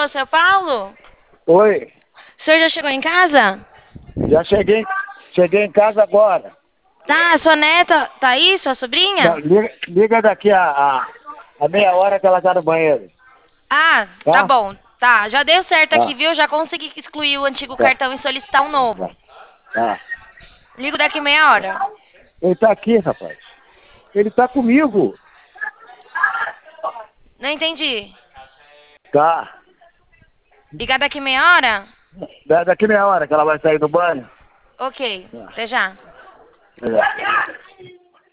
Alô, seu Paulo? Oi, O senhor já chegou em casa? já cheguei em casa agora. Tá, sua neta tá aí, sua Não, sobrinha? liga daqui a meia hora que ela tá no banheiro, Ah, tá tá? bom. Tá, já deu certo aqui, Tá, viu? Já consegui excluir o antigo tá, cartão e solicitar um novo. tá, tá. Ligo daqui meia hora. Ele tá aqui, rapaz. Ele tá comigo. Não entendi. Tá. Ligar daqui meia hora? Daqui meia hora que ela vai sair do banho. Ok, Tá. até já. É.